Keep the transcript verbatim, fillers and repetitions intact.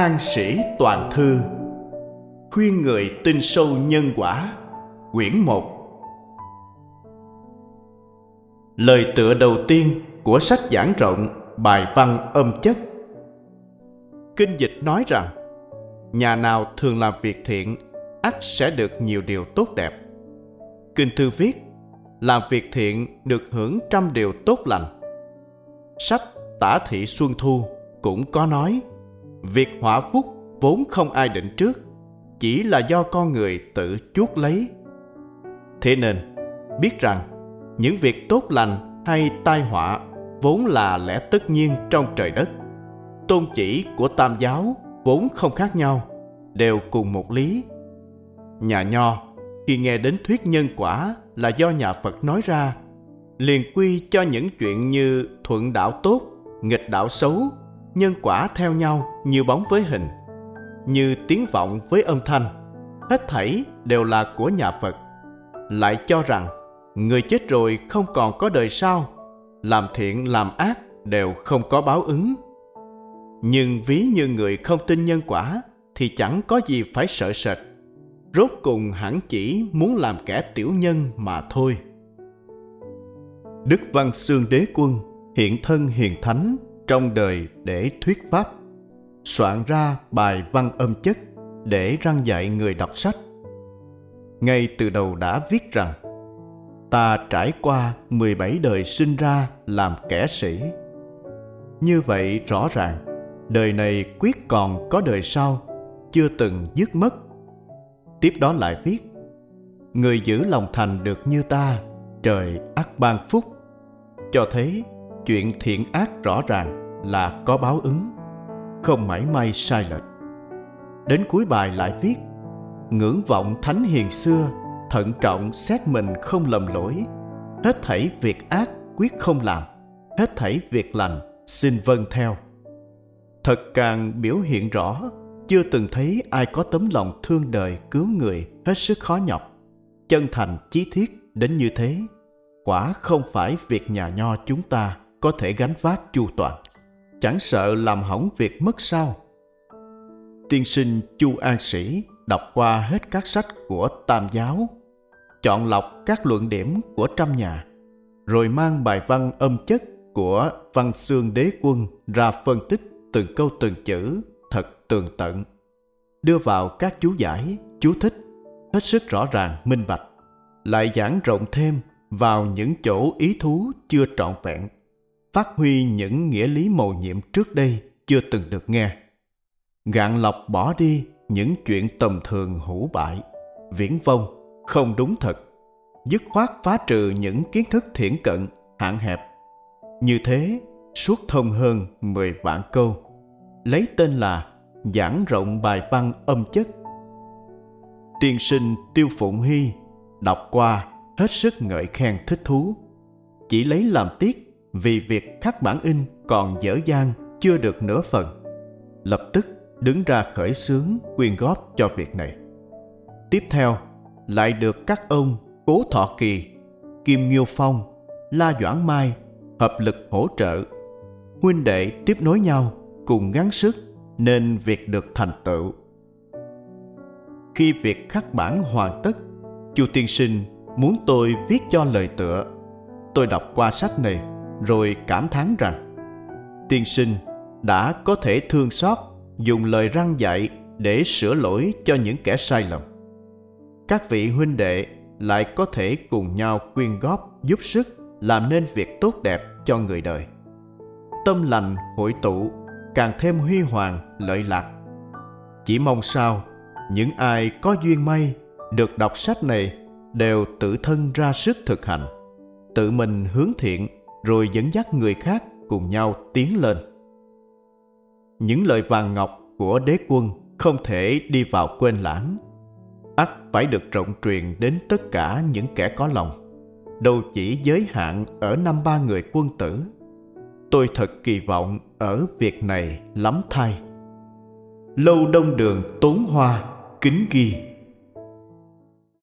An Sĩ Toàn Thư, khuyên người tin sâu nhân quả, quyển một. Lời tựa đầu tiên của sách giảng rộng bài văn âm chất. Kinh dịch nói rằng, nhà nào thường làm việc thiện, ắt sẽ được nhiều điều tốt đẹp. Kinh thư viết, làm việc thiện được hưởng trăm điều tốt lành. Sách Tả Thị Xuân Thu cũng có nói, việc họa phúc vốn không ai định trước, chỉ là do con người tự chuốc lấy. Thế nên, biết rằng những việc tốt lành hay tai họa vốn là lẽ tất nhiên trong trời đất. Tôn chỉ của Tam giáo vốn không khác nhau, đều cùng một lý. Nhà Nho khi nghe đến thuyết nhân quả là do nhà Phật nói ra, liền quy cho những chuyện như thuận đạo tốt, nghịch đạo xấu, nhân quả theo nhau như bóng với hình, như tiếng vọng với âm thanh, hết thảy đều là của nhà Phật. Lại cho rằng người chết rồi không còn có đời sau, làm thiện làm ác đều không có báo ứng. Nhưng ví như người không tin nhân quả thì chẳng có gì phải sợ sệt, rốt cùng hẳn chỉ muốn làm kẻ tiểu nhân mà thôi. Đức Văn Xương Đế Quân hiện thân hiền thánh trong đời để thuyết pháp, soạn ra bài văn âm chất để răn dạy người đọc sách. Ngay từ đầu đã viết rằng, ta trải qua mười bảy đời sinh ra làm kẻ sĩ. Như vậy rõ ràng, đời này quyết còn có đời sau, chưa từng dứt mất. Tiếp đó lại viết, người giữ lòng thành được như ta, trời ắt ban phúc. Cho thấy chuyện thiện ác rõ ràng là có báo ứng, không mảy may sai lệch. Đến cuối bài lại viết, ngưỡng vọng thánh hiền xưa, thận trọng xét mình không lầm lỗi. Hết thảy việc ác quyết không làm, hết thảy việc lành xin vâng theo. Thật càng biểu hiện rõ, chưa từng thấy ai có tấm lòng thương đời cứu người hết sức khó nhọc, chân thành chí thiết đến như thế. Quả không phải việc nhà Nho chúng ta có thể gánh vác chu toàn, chẳng sợ làm hỏng việc mất sao. Tiên sinh Chu An Sĩ đọc qua hết các sách của Tam giáo, chọn lọc các luận điểm của trăm nhà, rồi mang bài văn âm chất của Văn Xương Đế Quân ra phân tích từng câu từng chữ thật tường tận, đưa vào các chú giải, chú thích hết sức rõ ràng minh bạch, lại giảng rộng thêm vào những chỗ ý thú chưa trọn vẹn, phát huy những nghĩa lý mầu nhiệm trước đây chưa từng được nghe, gạn lọc bỏ đi những chuyện tầm thường hữu bại, viển vông, không đúng thật, dứt khoát phá trừ những kiến thức thiển cận, hạn hẹp. Như thế, suốt thông hơn mười vạn câu, lấy tên là giảng rộng bài văn âm chất. Tiên sinh Tiêu Phụng Hy đọc qua hết sức ngợi khen thích thú, chỉ lấy làm tiếc vì việc khắc bản in còn dở dang chưa được nửa phần, lập tức đứng ra khởi xướng quyên góp cho việc này. Tiếp theo lại được các ông Cố Thọ Kỳ, Kim Nghiêu Phong, La Doãn Mai hợp lực hỗ trợ, huynh đệ tiếp nối nhau cùng gắng sức nên việc được thành tựu. Khi việc khắc bản hoàn tất, Chu tiên sinh muốn tôi viết cho lời tựa. Tôi đọc qua sách này rồi cảm thán rằng, tiên sinh đã có thể thương xót, dùng lời răn dạy để sửa lỗi cho những kẻ sai lầm. Các vị huynh đệ lại có thể cùng nhau quyên góp giúp sức làm nên việc tốt đẹp cho người đời. Tâm lành hội tụ, càng thêm huy hoàng lợi lạc. Chỉ mong sao những ai có duyên may được đọc sách này đều tự thân ra sức thực hành, tự mình hướng thiện, rồi dẫn dắt người khác cùng nhau tiến lên. Những lời vàng ngọc của Đế Quân không thể đi vào quên lãng, ắt phải được rộng truyền đến tất cả những kẻ có lòng, đâu chỉ giới hạn ở năm ba người quân tử. Tôi thật kỳ vọng ở việc này lắm thay. Lâu Đông Đường Tốn Hoa kính ghi.